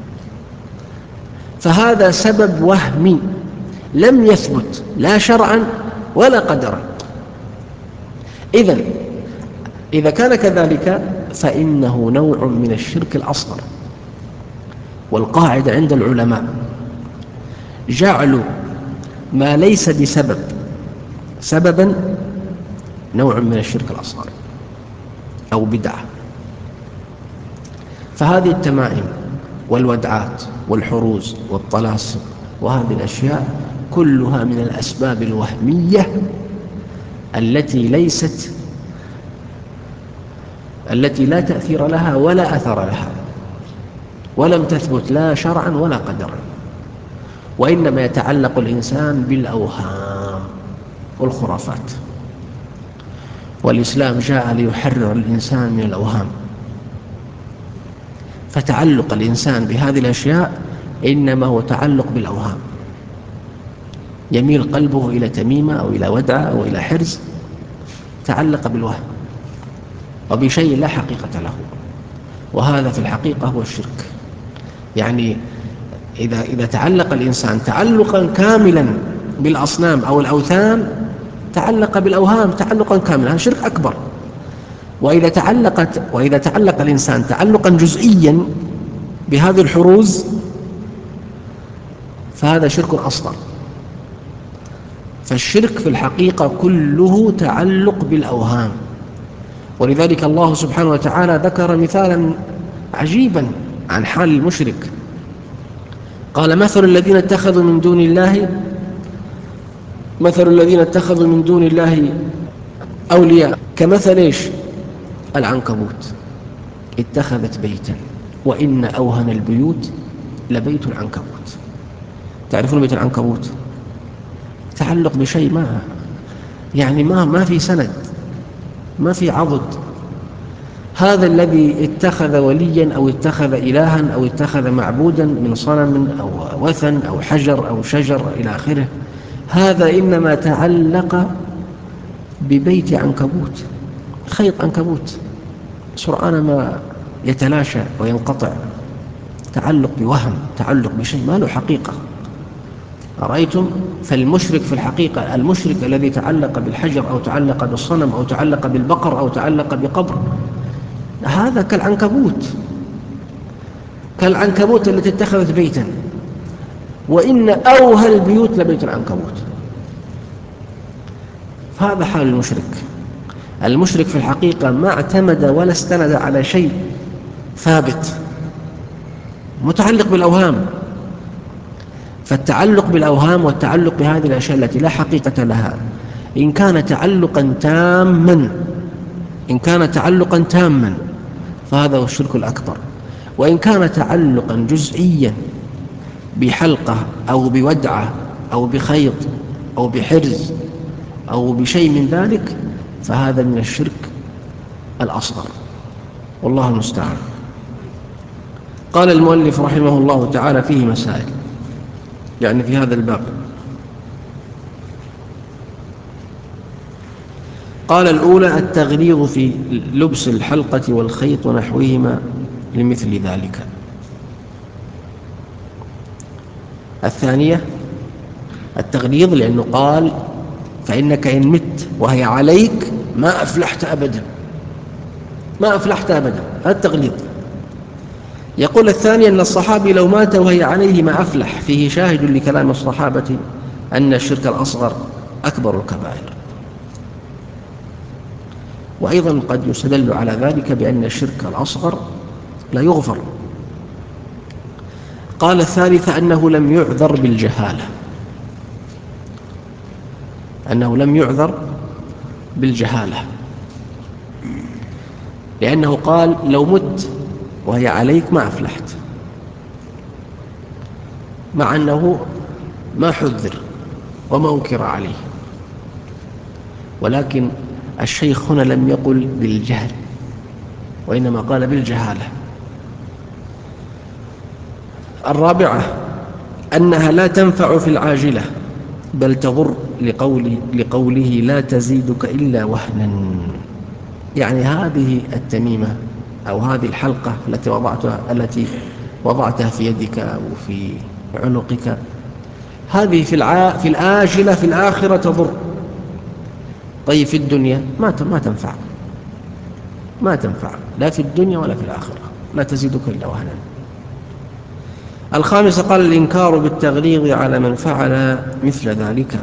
فهذا سبب وهمي لم يثبت لا شرعا ولا قدرا. إذن إذا كان كذلك فإنه نوع من الشرك الأصغر. والقاعدة عند العلماء: جعل ما ليس بسبب سببا نوع من الشرك الأصغر أو بدعة. فهذه التمائم والودعات والحروز والطلاسم وهذه الأشياء كلها من الأسباب الوهمية التي ليست التي لا تأثير لها ولا أثر لها، ولم تثبت لا شرعا ولا قدرا، وإنما يتعلق الإنسان بالأوهام والخرافات. والإسلام جاء ليحرر الإنسان من الأوهام، فتعلق الإنسان بهذه الأشياء إنما هو تعلق بالأوهام. يميل قلبه إلى تميمة أو إلى ودعة أو إلى حرز، تعلق بالوهم وبشيء لا حقيقة له، وهذا في الحقيقة هو الشرك. يعني إذا, إذا تعلق الإنسان تعلقا كاملا بالأصنام أو الأوثان، تعلق بالأوهام تعلقا كاملا، هذا شرك أكبر. وإذا تعلقت وإذا تعلق الإنسان تعلقا جزئيا بهذه الحروز فهذا شرك أصغر. فالشرك في الحقيقة كله تعلق بالأوهام. ولذلك الله سبحانه وتعالى ذكر مثالا عجيبا عن حال المشرك، قال: مثل الذين اتخذوا من دون الله مثل الذين اتخذوا من دون الله أولياء كمثل إيش؟ العنكبوت اتخذت بيتا وإن أوهن البيوت لبيت العنكبوت. تعرفون بيت العنكبوت؟ تعلق بشيء ما يعني ما ما في سند، ما في عضد. هذا الذي اتخذ وليا أو اتخذ إلها أو اتخذ معبودا من صنم أو وثن أو حجر أو شجر إلى آخره، هذا إنما تعلق ببيت عنكبوت، خيط عنكبوت سرعان ما يتلاشى وينقطع. تعلق بوهم، تعلق بشيء ما له حقيقة. أرأيتم؟ فالمشرك في الحقيقة، المشرك الذي تعلق بالحجر أو تعلق بالصنم أو تعلق بالبقر أو تعلق بقبر، هذا كالعنكبوت كالعنكبوت التي اتخذت بيتا وإن أوهى البيوت لبيت العنكبوت. فهذا حال المشرك. المشرك في الحقيقة ما اعتمد ولا استند على شيء ثابت، متعلق بالأوهام. فالتعلق بالأوهام والتعلق بهذه الأشياء التي لا حقيقة لها، إن كان تعلقا تاما إن كان تعلقا تاما فهذا هو الشرك الأكبر. وإن كان تعلقا جزئيا بحلقة أو بودعة أو بخيط أو بحرز أو بشيء من ذلك فهذا من الشرك الأصغر، والله المستعان. قال المؤلف رحمه الله تعالى فيه مسائل، يعني في هذا الباب. قال: الأولى التغليظ في لبس الحلقة والخيط ونحوهما لمثل ذلك. الثانية التغليظ، لأنه قال: فإنك إن مت وهي عليك ما أفلحت أبدا، ما أفلحت أبدا، هذا التغليظ. يقول الثاني: أن الصحابي لو مات وهي عليه ما أفلح، فيه شاهد لكلام الصحابة أن الشرك الأصغر أكبر الكبائر. وأيضا قد يستدل على ذلك بأن الشرك الأصغر لا يغفر. قال الثالثة: أنه لم يعذر بالجهالة أنه لم يعذر بالجهالة لأنه قال: لو مت وهي عليك ما أفلحت، مع أنه ما حذر وما أنكر عليه، ولكن الشيخ هنا لم يقل بالجهل، وإنما قال بالجهالة. الرابعة أنها لا تنفع في العاجلة بل تضر، لقوله, لقوله لا تزيدك إلا وهنا. يعني هذه التميمة أو هذه الحلقة التي وضعتها, التي وضعتها في يدك أو في عنقك، هذه في, الع... في الآجلة في الآخرة تضر. طيب في الدنيا ما ما تنفع، ما تنفع لا في الدنيا ولا في الآخرة، لا تزيدك إلا وهنا. الخامسة قال الإنكار بالتغليظ على من فعل مثل ذلك.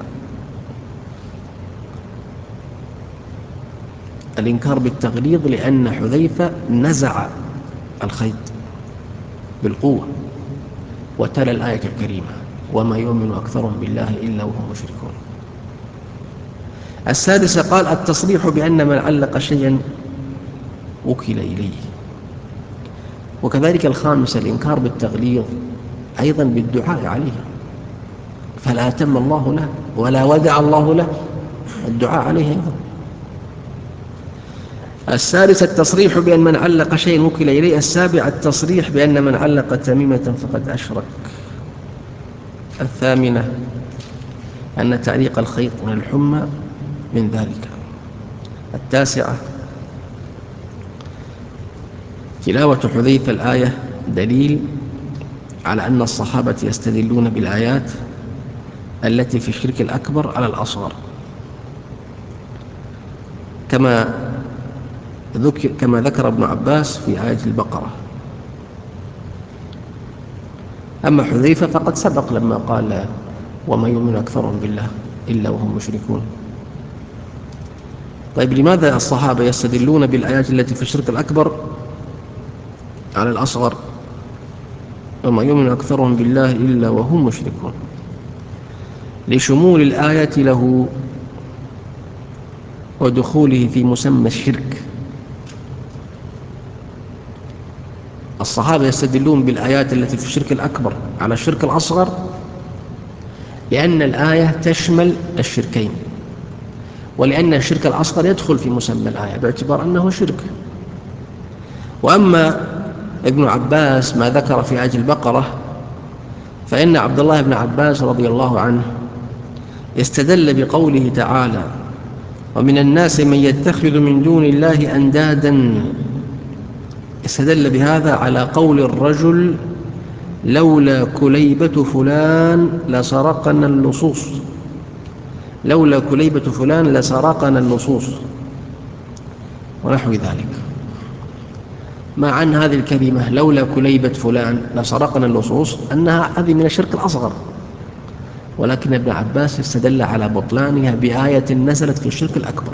الإنكار بالتغليظ لأن حذيفة نزع الخيط بالقوة وتلا الآية الكريمة وما يؤمن أكثرهم بالله إلا وهم مشركون. السادسة قال التصريح بأن من علق شيئا وكل إليه. وكذلك الخامسة الإنكار بالتغليظ أيضا بالدعاء عليه، فلا أتم الله له ولا ودع الله له، الدعاء عليه أيضا. السادسة التصريح بأن من علق شيئا وكل إليه. السابعة التصريح بأن من علق تميمة فقد أشرك. الثامنة أن تعليق الخيط من الحمى من ذلك. التاسعة تلاوة حذيفة الآية دليل على أن الصحابة يستدلون بالآيات التي في الشرك الأكبر على الأصغر، كما ذكر كما ذكر ابن عباس في آية البقرة. أما حذيفة فقد سبق لما قال وما يؤمن أكثرهم بالله إلا وهم مشركون. طيب لماذا الصحابة يستدلون بالآيات التي في الشرك الأكبر على الأصغر؟ وما يؤمن أكثرهم بالله إلا وهم مشركون، لشمول الآية له ودخوله في مسمى الشرك. الصحابة يستدلون بالآيات التي في الشرك الأكبر على الشرك الأصغر لأن الآية تشمل الشركين، ولأن الشرك الأصغر يدخل في مسمى الآية باعتبار أنه شرك. وأما ابن عباس ما ذكر في آية البقرة فإن عبد الله بن عباس رضي الله عنه استدل بقوله تعالى ومن الناس من يتخذ من دون الله أندادا، استدل بهذا على قول الرجل لولا كليبة فلان لسرقنا اللصوص، لولا كليبة فلان لسرقنا اللصوص ونحو ذلك. مع أن هذه الكلمة لولا كليبة فلان لسرقنا اللصوص أنها هذه من الشرك الأصغر، ولكن ابن عباس استدل على بطلانها بآية نزلت في الشرك الأكبر.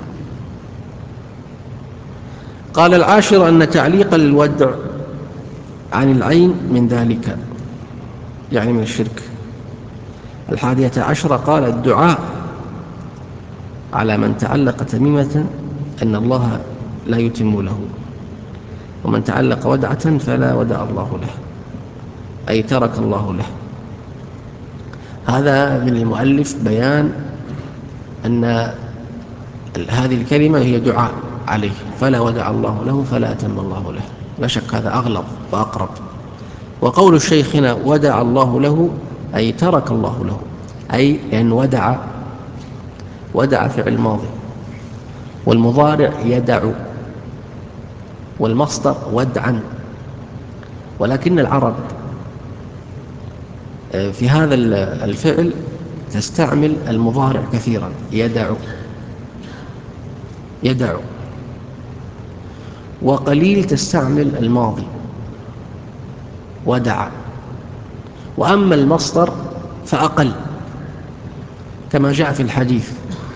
قال العاشر أن تعليق الودع عن العين من ذلك، يعني من الشرك. الحادية عشرة قال الدعاء على من تعلق تميمة أن الله لا يتم له، ومن تعلق ودعة فلا ودع الله له، أي ترك الله له. هذا من المؤلف بيان أن هذه الكلمة هي دعاء عليه، فلا ودع الله له فلا أتم الله له، لا شك هذا أغلظ وأقرب. وقول الشيخ هنا ودع الله له أي ترك الله له، أي لأن ودع ودع فعل ماضي، والمضارع يدع، والمصدر ودعا. ولكن العرب في هذا الفعل تستعمل المضارع كثيرا، يدع يدع، وقليل تستعمل الماضي ودع. وأما المصدر فأقل، كما جاء في الحديث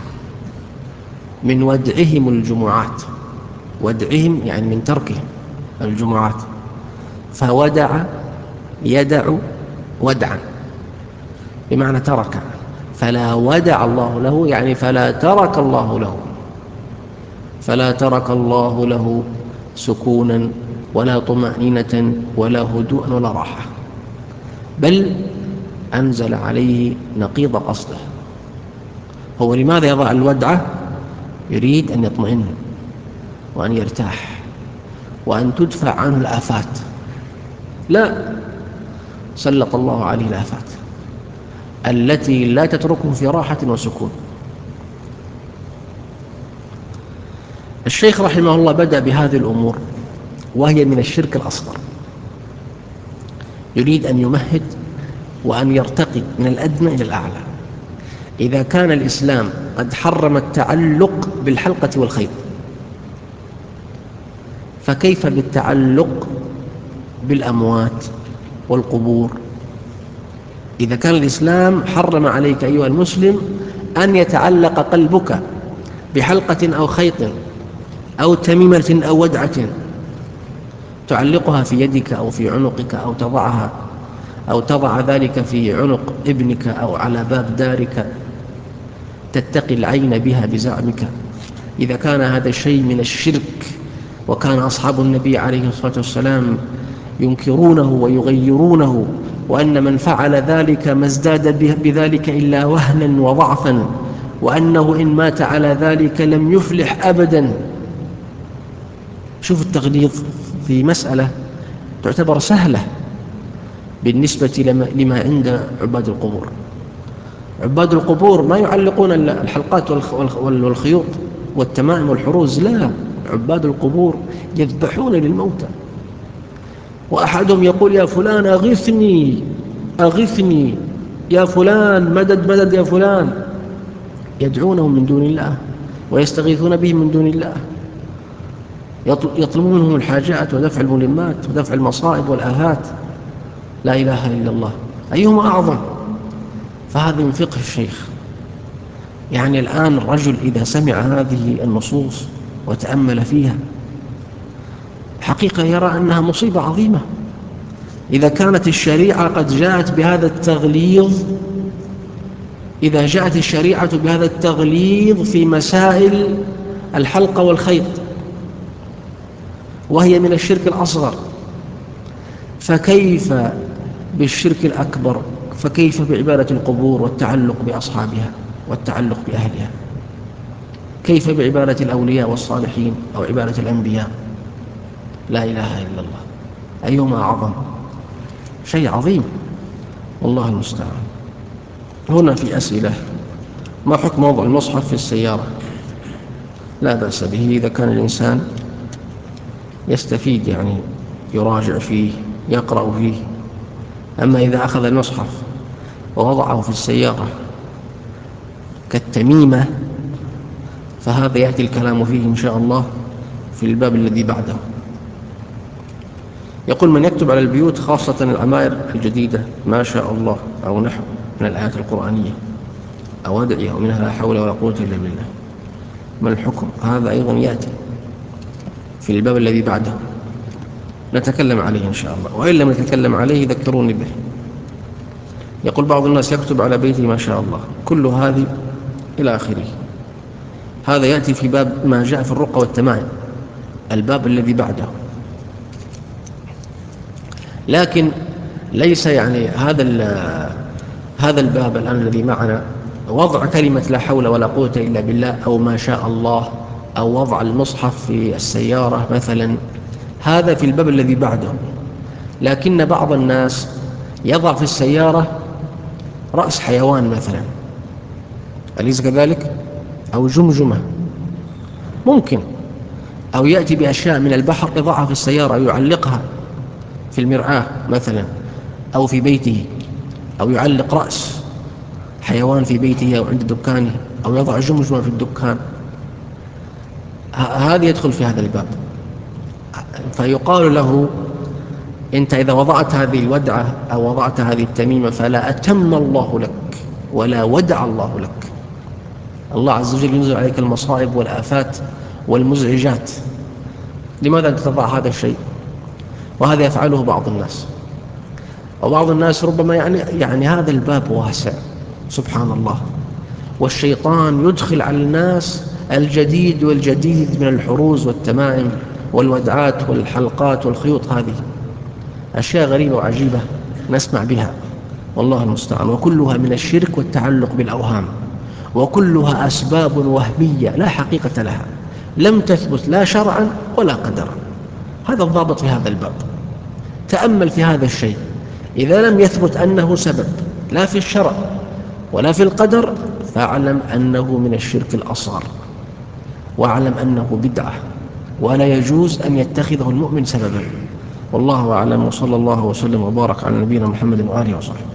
من ودعهم الجمعات، ودعهم يعني من تركهم الجمعات، فودع يدع ودعا بمعنى ترك، فلا ودع الله له يعني فلا ترك الله له، فلا ترك الله له سكونا ولا طمأنينة ولا هدوء ولا راحة، بل أنزل عليه نقيض قصده. هو لماذا يضع الودعة؟ يريد أن يطمئن وأن يرتاح وأن تدفع عنه الآفات. لا، سلط الله عليه الآفات التي لا تتركه في راحة وسكون. الشيخ رحمه الله بدأ بهذه الأمور وهي من الشرك الأصغر، يريد أن يمهد وأن يرتقي من الأدنى إلى الأعلى. إذا كان الإسلام قد حرم التعلق بالحلقة والخيط، فكيف بالتعلق بالأموات والقبور؟ إذا كان الإسلام حرم عليك أيها المسلم أن يتعلق قلبك بحلقة أو خيط أو تميمة أو ودعة تعلقها في يدك أو في عنقك، أو تضعها أو تضع ذلك في عنق ابنك أو على باب دارك تتقي العين بها بزعمك، إذا كان هذا الشيء من الشرك، وكان أصحاب النبي عليه الصلاة والسلام ينكرونه ويغيرونه، وأن من فعل ذلك ما ازداد بذلك إلا وهنا وضعفا، وأنه إن مات على ذلك لم يفلح أبدا. شوف التغليظ في مسألة تعتبر سهلة بالنسبة لما عند عباد القبور. عباد القبور ما يعلقون الحلقات والخيوط والتمائم والحروز، لا، عباد القبور يذبحون للموتى، وأحدهم يقول يا فلان أغثني أغثني، يا فلان مدد مدد يا فلان، يدعونهم من دون الله ويستغيثون بهم من دون الله، يطلبون منهم الحاجات ودفع الملمات ودفع المصائب والآفات. لا إله إلا الله، أيهما أعظم؟ فهذا من فقه الشيخ. يعني الآن الرجل إذا سمع هذه النصوص وتأمل فيها حقيقة يرى أنها مصيبة عظيمة. إذا كانت الشريعة قد جاءت بهذا التغليظ، إذا جاءت الشريعة بهذا التغليظ في مسائل الحلقة والخيط وهي من الشرك الأصغر، فكيف بالشرك الأكبر؟ فكيف بعبادة القبور والتعلق بأصحابها والتعلق بأهلها؟ كيف بعبادة الأولياء والصالحين أو عبادة الأنبياء؟ لا إله إلا الله، أيهما أعظم؟ شيء عظيم، والله المستعان. هنا في أسئلة: ما حكم وضع المصحف في السيارة؟ لا بأس به إذا كان الإنسان يستفيد، يعني يراجع فيه يقرأ فيه. أما إذا أخذ المصحف ووضعه في السيارة كالتميمة فهذا يأتي الكلام فيه إن شاء الله في الباب الذي بعده. يقول: من يكتب على البيوت خاصة العماير الجديدة ما شاء الله أو نحو من الآيات القرآنية أو أدعية ومنها لا حول ولا قوة إلا بالله، ما الحكم؟ هذا أيضا يأتي في الباب الذي بعده، نتكلم عليه إن شاء الله، وإن لم نتكلم عليه ذكروني به. يقول: بعض الناس يكتب على بيته ما شاء الله، كل هذه إلى آخره. هذا يأتي في باب ما جاء في الرقى والتمائم، الباب الذي بعده. لكن ليس يعني هذا هذا الباب الآن الذي معنا وضع كلمة لا حول ولا قوة إلا بالله أو ما شاء الله، أو وضع المصحف في السيارة مثلا، هذا في الباب الذي بعده. لكن بعض الناس يضع في السيارة رأس حيوان مثلا، أليس كذلك؟ أو جمجمة ممكن، أو يأتي بأشياء من البحر يضعها في السيارة يعلقها في المرآة مثلا أو في بيته، أو يعلق رأس حيوان في بيته أو عند دكانه، أو يضع جمجمة في الدكان. هذا يدخل في هذا الباب. فيقال له: أنت إذا وضعت هذه الودعة أو وضعت هذه التميمة فلا أتم الله لك ولا ودع الله لك. الله عز وجل ينزل عليك المصائب والآفات والمزعجات، لماذا أنت تضع هذا الشيء؟ وهذا يفعله بعض الناس، وبعض الناس ربما يعني, يعني هذا الباب واسع سبحان الله، والشيطان يدخل على الناس الجديد والجديد من الحروز والتمائم والودعات والحلقات والخيوط، هذه أشياء غريبة وعجيبة نسمع بها، والله المستعان، وكلها من الشرك والتعلق بالأوهام، وكلها أسباب وهمية لا حقيقة لها، لم تثبت لا شرعا ولا قدرا. هذا الضابط في هذا الباب. تأمل في هذا الشيء، إذا لم يثبت أنه سبب لا في الشرع ولا في القدر، فاعلم أنه من الشرك الأصغر، واعلم أنه بدعة، ولا يجوز أن يتخذه المؤمن سببا. والله أعلم، وصلى الله وسلم وبارك على نبينا محمد وآله وصحبه.